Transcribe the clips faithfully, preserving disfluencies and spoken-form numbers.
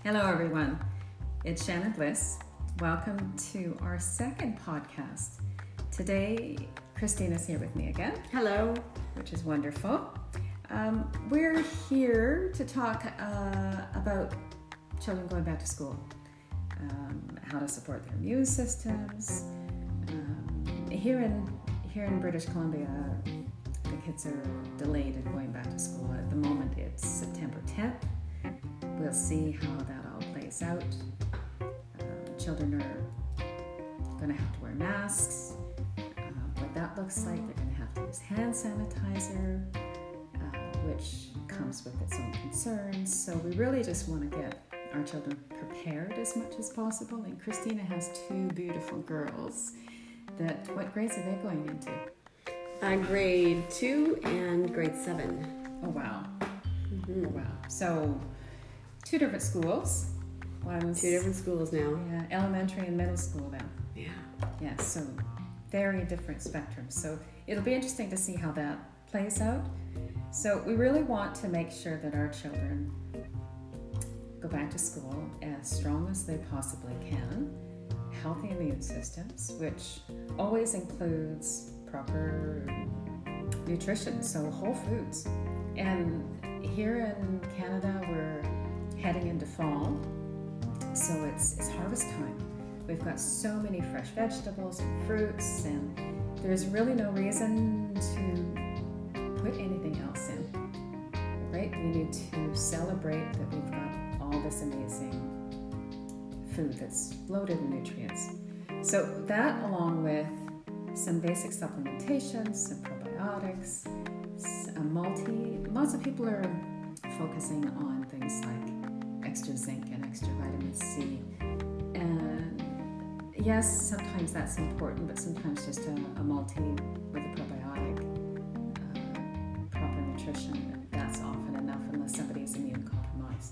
Hello, everyone. It's Shannon Bliss. Welcome to our second podcast. Today, Christina's here with me again. Hello. Which is wonderful. Um, we're here to talk uh, about children going back to school, um, how to support their immune systems. Um, here in here in British Columbia, the kids are delayed in going back to school. At the moment, it's September tenth. We'll see how that all plays out. Uh, children are going to have to wear masks. Uh, what that looks like, they're going to have to use hand sanitizer, uh, which comes with its own concerns. So we really just want to get our children prepared as much as possible. And Christina has two beautiful girls. That what grades are they going into? Uh, grade two and grade seven. Oh wow! Mm-hmm. Oh wow! So two different schools. One's Two different schools now. Yeah, elementary and middle school then. Yeah. Yeah, so very different spectrums. So it'll be interesting to see how that plays out. So we really want to make sure that our children go back to school as strong as they possibly can, healthy immune systems, which always includes proper nutrition, so whole foods. And here in Canada, we're heading into fall, so it's it's harvest time. We've got so many fresh vegetables and fruits, and there's really no reason to put anything else in, right? We need to celebrate that we've got all this amazing food that's loaded in nutrients. So that, along with some basic supplementation, some probiotics, a multi, lots of people are focusing on things like extra zinc and extra vitamin C. And yes, sometimes that's important, but sometimes just a, a multi with a probiotic, uh, proper nutrition, that's often enough unless somebody's immune compromised.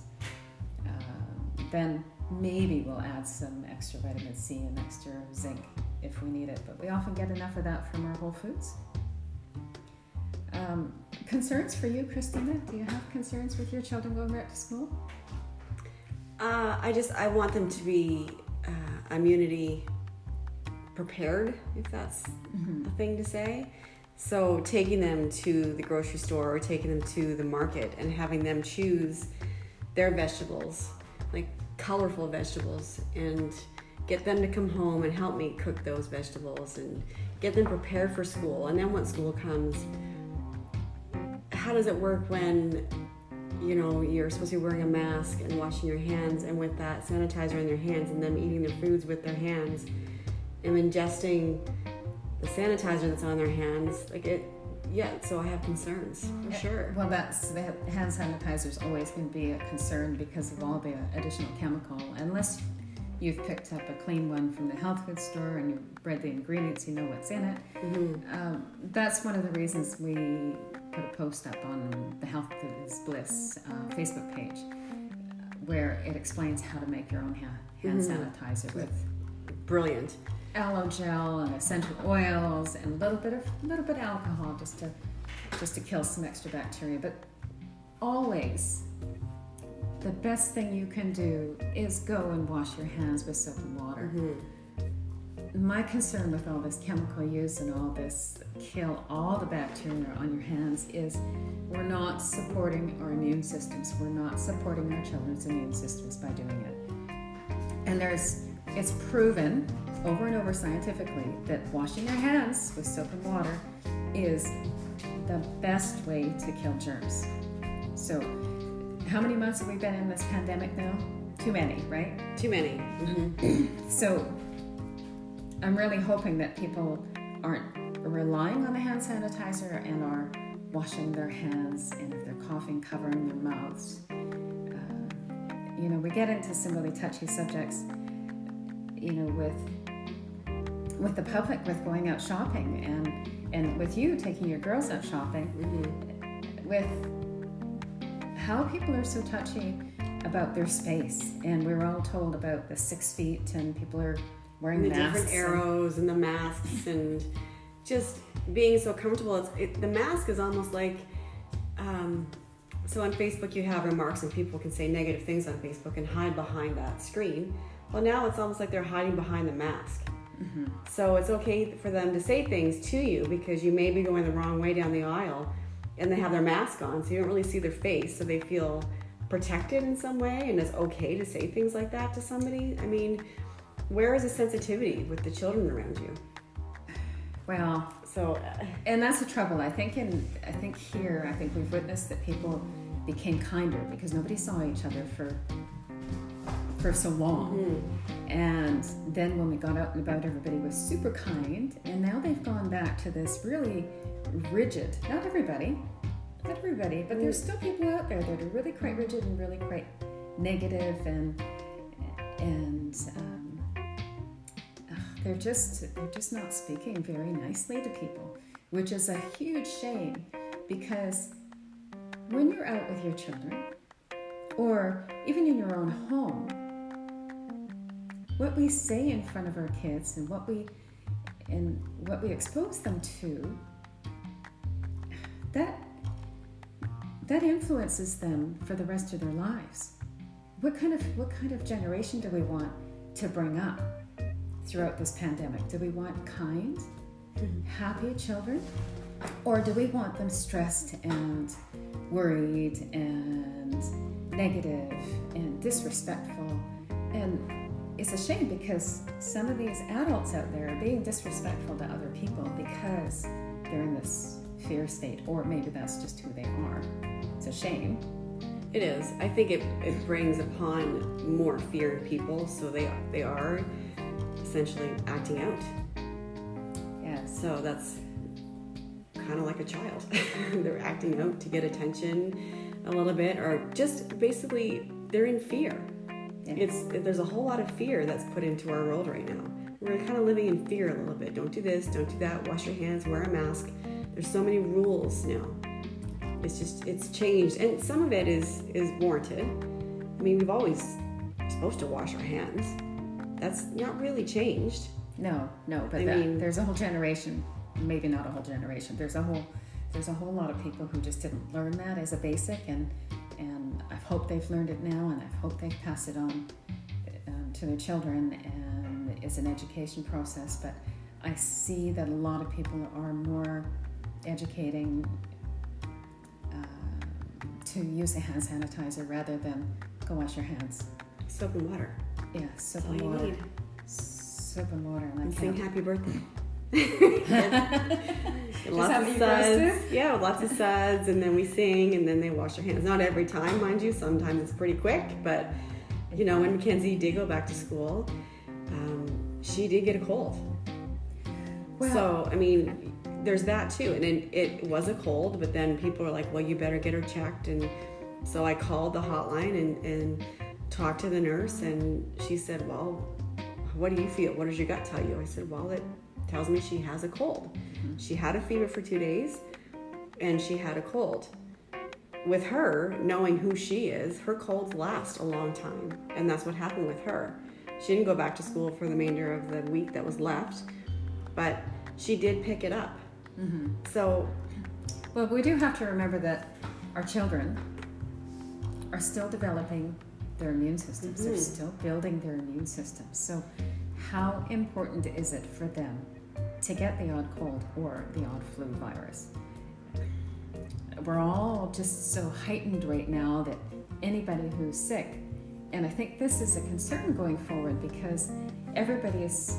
Uh, then maybe we'll add some extra vitamin C and extra zinc if we need it, but we often get enough of that from our whole foods. Um, concerns for you, Christina? Do you have concerns with your children going back to school? Uh, I just, I want them to be uh, immunity prepared, if that's mm-hmm. a thing to say. So taking them to the grocery store or taking them to the market and having them choose their vegetables, like colorful vegetables, and get them to come home and help me cook those vegetables and get them prepared for school. And then when school comes, how does it work when, you know, you're supposed to be wearing a mask and washing your hands, and with that sanitizer in their hands, and them eating their foods with their hands and ingesting the sanitizer that's on their hands? Like it, yeah, so I have concerns for sure. Well, that's, the hand sanitizer is always going to be a concern because of all the additional chemical. Unless you've picked up a clean one from the health food store and you've read the ingredients, you know what's in it. Mm-hmm. Um, that's one of the reasons we put a post up on the Health is Bliss uh, Facebook page where it explains how to make your own hand, hand mm-hmm. sanitizer with brilliant aloe gel and essential oils and a little bit of a little bit of alcohol just to just to kill some extra bacteria. But always, the best thing you can do is go and wash your hands with soap and water. Mm-hmm. My concern with all this chemical use and all this kill all the bacteria on your hands is we're not supporting our immune systems. We're not supporting our children's immune systems by doing it. And there's, it's proven over and over scientifically that washing your hands with soap and water is the best way to kill germs. So how many months have we been in this pandemic now? Too many, right? Too many. Mm-hmm. So I'm really hoping that people aren't relying on the hand sanitizer and are washing their hands, and if they're coughing, covering their mouths. Uh, you know, we get into some really touchy subjects, you know, with with the public, with going out shopping, and, and with you taking your girls out shopping, mm-hmm. with how people are so touchy about their space. And we were all told about the six feet and people are wearing the masks. different arrows and, and the masks and just being so comfortable. It's, it, the mask is almost like um, so on Facebook you have remarks and people can say negative things on Facebook and hide behind that screen. Well, now it's almost like they're hiding behind the mask. Mm-hmm. So it's okay for them to say things to you because you may be going the wrong way down the aisle and they have their mask on, so you don't really see their face, so they feel protected in some way, and it's okay to say things like that to somebody. I mean, where is the sensitivity with the children around you? Well, so uh, and that's the trouble. I think in I think here, I think we've witnessed that people became kinder because nobody saw each other for for so long. mm-hmm. And then when we got out and about, everybody was super kind, and now they've gone back to this really rigid, not everybody, not everybody, but there's still people out there that are really quite rigid and really quite negative, and and um, uh, they're just they're just not speaking very nicely to people, which is a huge shame, because when you're out with your children, or even in your own home, what we say in front of our kids and what we and what we expose them to, that that influences them for the rest of their lives. What kind of what kind of generation do we want to bring up throughout this pandemic? Do we want kind, happy children, or do we want them stressed and worried and negative and disrespectful? And it's a shame because some of these adults out there are being disrespectful to other people because they're in this fear state, or maybe that's just who they are. It's a shame. It is. I think it, it brings upon more fear in people, so they they are essentially acting out. Yeah. So that's kind of like a child. They're acting out to get attention a little bit, or just basically they're in fear. Yeah. It's there's a whole lot of fear that's put into our world right now. We're kind of living in fear a little bit. Don't do this, don't do that, wash your hands, wear a mask. There's so many rules now. It's just, it's changed. And some of it is, is warranted. I mean, we've always supposed to wash our hands. That's not really changed. No, no, but I that, mean- there's a whole generation, maybe not a whole generation. There's a whole, there's a whole lot of people who just didn't learn that as a basic, and and I hope they've learned it now, and I hope they've passed it on um, to their children, and it's an education process. But I see that a lot of people are more educating uh, to use a hand sanitizer rather than go wash your hands. Soap and water. Yeah, soap That's all and you water. need. Soap and water, and I And sing can't. happy birthday. Just Lots how of you guys suds. Yeah, lots of suds, and then we sing, and then they wash their hands. Not every time, mind you. Sometimes it's pretty quick, but you know, when Mackenzie did go back to school, um, she did get a cold. Well- so, I mean, there's that too. And it, it was a cold, but then people are like, well, you better get her checked. And so I called the hotline and, and talked to the nurse, and she said, well, what do you feel? What does your gut tell you? I said, well, it tells me she has a cold. Mm-hmm. She had a fever for two days, and she had a cold. With her, knowing who she is, her colds last a long time. And that's what happened with her. She didn't go back to school for the remainder of the week that was left, but she did pick it up. Mm-hmm. So, Well, we do have to remember that our children are still developing their immune systems. Mm-hmm. They're still building their immune systems. So how important is it for them to get the odd cold or the odd flu virus? We're all just so heightened right now that anybody who's sick, and I think this is a concern going forward because everybody is,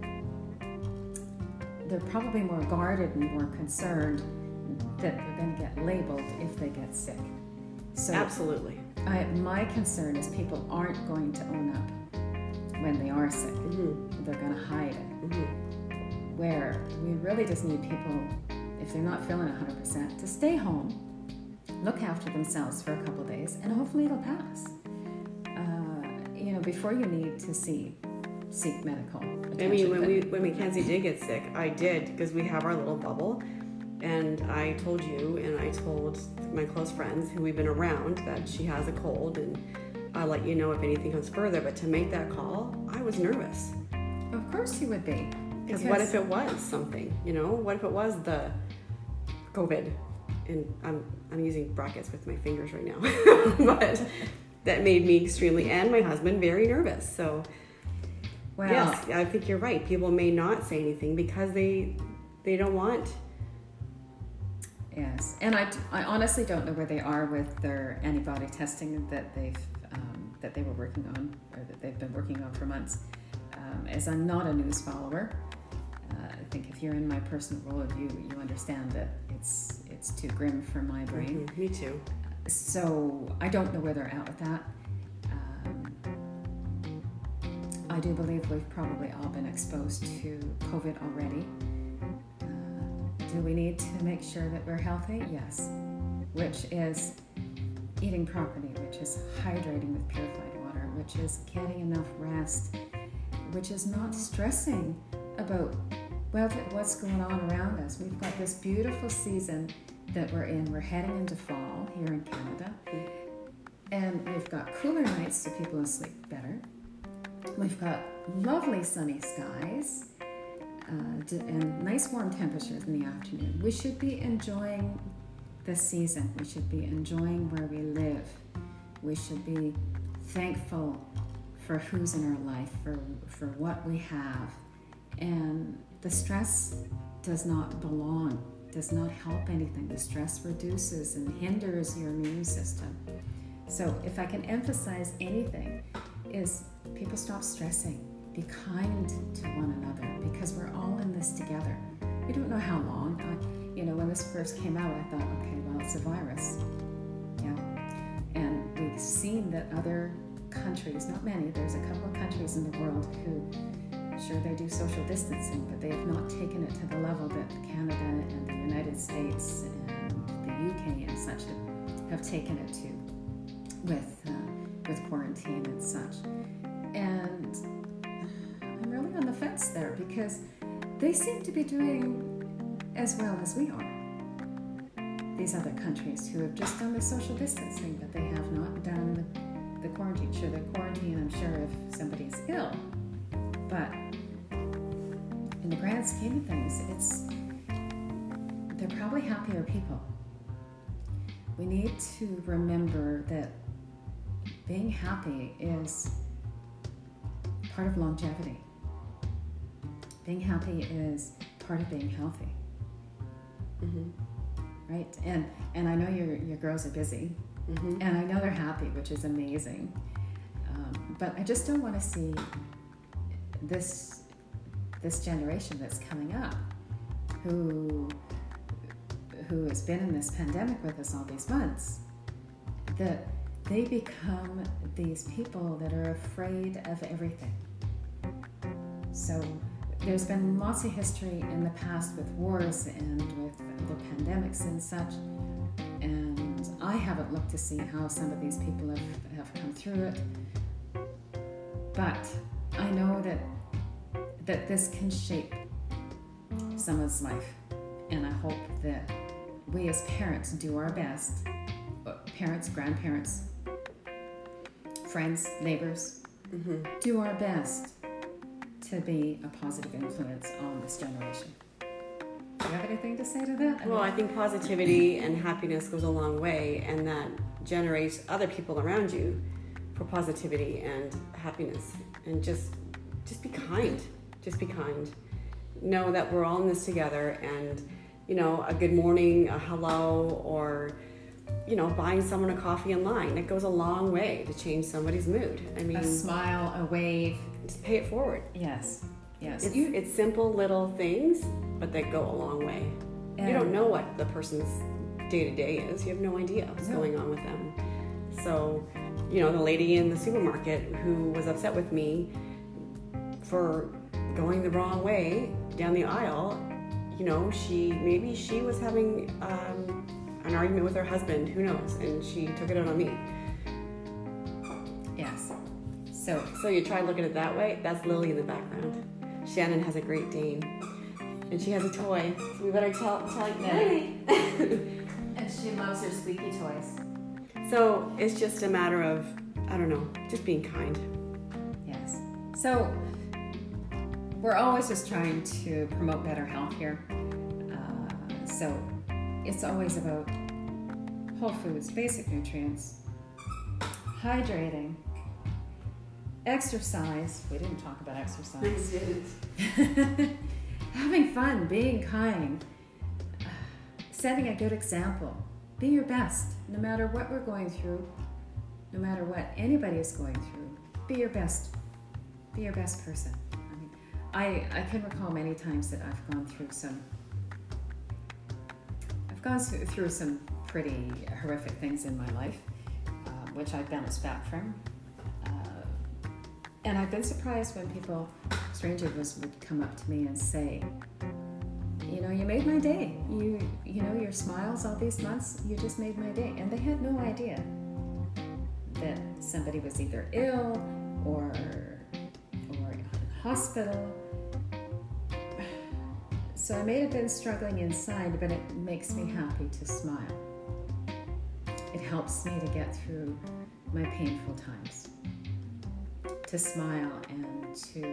they're probably more guarded and more concerned that they're going to get labeled if they get sick. So absolutely. I, my concern is people aren't going to own up when they are sick. Mm-hmm. They're going to hide it. Mm-hmm. Where we really just need people, if they're not feeling one hundred percent, to stay home, look after themselves for a couple of days, and hopefully it'll pass. Uh, you know, before you need to see seek medical attention. I mean, when But- we when Mackenzie did get sick, I did, because we have our little bubble, and I told you and I told my close friends who we've been around that she has a cold, and I'll let you know if anything comes further. But to make that call, I was nervous. Of course you would be. Because what if it was something, you know? What if it was the COVID? and I'm I'm using brackets with my fingers right now, but that made me extremely, and my husband, very nervous. So Well, yes, I think you're right. People may not say anything because they they don't want. yes, and I, I honestly don't know where they are with their antibody testing that they've um, that they were working on, or that they've been working on for months. Um, as I'm not a news follower, uh, I think if you're in my personal worldview, you understand that it's it's too grim for my brain. Mm-hmm. Me too. So I don't know where they're at with that. Um, I do believe we've probably all been exposed to COVID already. Uh, do we need to make sure that we're healthy? Yes. Which is eating properly, which is hydrating with purified water, which is getting enough rest, which is not stressing about, well, what's going on around us. We've got this beautiful season that we're in. We're heading into fall here in Canada. And we've got cooler nights so people will sleep better. We've got lovely sunny skies uh, and nice warm temperatures in the afternoon. We should be enjoying the season. We should be enjoying where we live. We should be thankful for who's in our life, for, for what we have. And the stress does not belong, does not help anything. The stress reduces and hinders your immune system. So if I can emphasize anything, is people stop stressing. Be kind to one another, because we're all in this together. We don't know how long. I, you know, when this first came out, I thought, okay, well, it's a virus. Yeah. And we've seen that other countries, not many, there's a couple of countries in the world who, sure, they do social distancing, but they have not taken it to the level that Canada and the United States and the U K and such have, have taken it to with uh, with quarantine and such. And I'm really on the fence there, because they seem to be doing as well as we are. These other countries who have just done the social distancing, but they have not done the, the quarantine. Sure, the quarantine, I'm sure, if somebody's ill, but in the grand scheme of things, it's they're probably happier people. We need to remember that being happy is part of longevity. Being happy is part of being healthy. Mm-hmm. Right? And and I know your your girls are busy, mm-hmm. and I know they're happy, which is amazing. Um, but I just don't want to see this this generation that's coming up, who who has been in this pandemic with us all these months, that they become these people that are afraid of everything. So there's been lots of history in the past with wars and with the pandemics and such, and I haven't looked to see how some of these people have, have come through it, but I know that that this can shape someone's life, and I hope that we as parents do our best, parents, grandparents, friends, neighbors, mm-hmm. do our best to be a positive influence on this generation. Do you have anything to say to that? Well, I think positivity and happiness goes a long way, and that generates other people around you for positivity and happiness. And just just be kind. Just be kind. Know that we're all in this together, and, you know, a good morning, a hello, or, you know, buying someone a coffee in line, it goes a long way to change somebody's mood. I mean, a smile, a wave. Just pay it forward. Yes, yes. It's, you, it's simple little things, but they go a long way. You don't know what the person's day-to-day is. You have no idea what's no. going on with them. So, you know, the lady in the supermarket who was upset with me for going the wrong way down the aisle, you know, she maybe she was having um, an argument with her husband, who knows, and she took it out on me. Yes. So so you try to look at it that way. That's Lily in the background. Shannon has a Great Dane, and she has a toy, so we better tell tell Lily. And she loves her squeaky toys. So it's just a matter of, I don't know, just being kind. Yes. So we're always just trying to promote better health here. Uh, so it's always about whole foods, basic nutrients, hydrating, exercise. We didn't talk about exercise. Having fun, being kind, setting a good example. Be your best, no matter what we're going through, no matter what anybody is going through. Be your best. Be your best person. I mean, I, I can recall many times that I've gone through some, I've gone through some pretty horrific things in my life, uh, which I've bounced back from. Uh, and I've been surprised when people, strangers would come up to me and say, you know, you made my day. You, you know, your smiles all these months, you just made my day. And they had no idea that somebody was either ill or, or in hospital. So I may have been struggling inside, but it makes me happy to smile. It helps me to get through my painful times. To smile and to,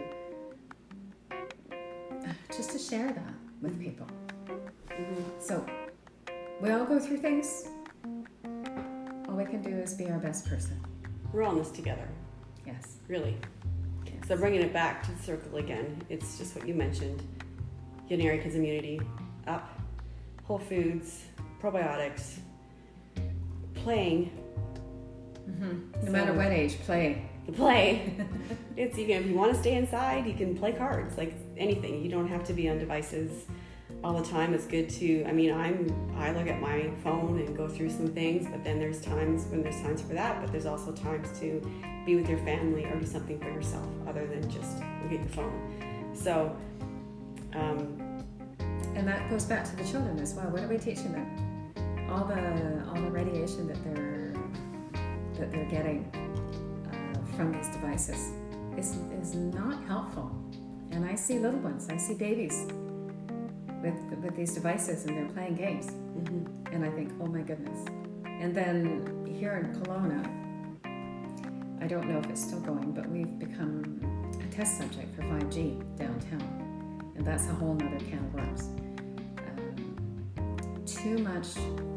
just to share that with people. Mm-hmm. So we all go through things. All we can do is be our best person. We're all in this together. Yes. Really. Yes. So bringing it back to the circle again, it's just what you mentioned. Getting your kids' immunity up, whole foods, probiotics, playing. Mm-hmm. No so, matter what age, play. Play. It's, you can, if you want to stay inside, you can play cards, like anything. You don't have to be on devices all the time. It's good to, I mean, I'm, I look at my phone and go through some things, but then there's times when there's times for that, but there's also times to be with your family or do something for yourself other than just look at your phone. So, um, and that goes back to the children as well. What are we teaching them? All the, all the radiation that they're, that they're getting from these devices is, is not helpful. And I see little ones, I see babies with with these devices and they're playing games. Mm-hmm. And I think, oh my goodness. And then here in Kelowna, I don't know if it's still going, but we've become a test subject for five G downtown. And that's a whole nother can of worms. Um, too much,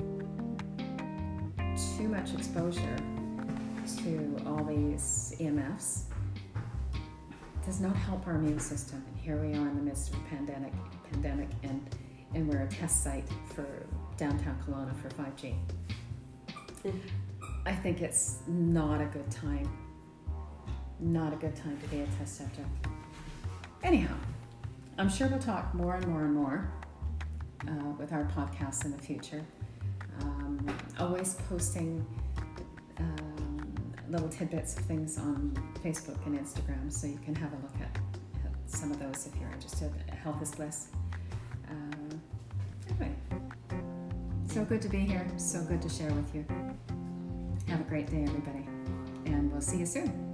too much exposure to all these E M Fs does not help our immune system. And here we are in the midst of a pandemic, pandemic, and and we're a test site for downtown Kelowna for five G. Mm. I think it's not a good time. Not a good time to be a test subject. Anyhow, I'm sure we'll talk more and more and more uh, with our podcasts in the future. Um, always posting little tidbits of things on Facebook and Instagram, so you can have a look at, at some of those if you're interested. Health is bliss. Uh, anyway, so good to be here. So good to share with you. Have a great day, everybody, and we'll see you soon.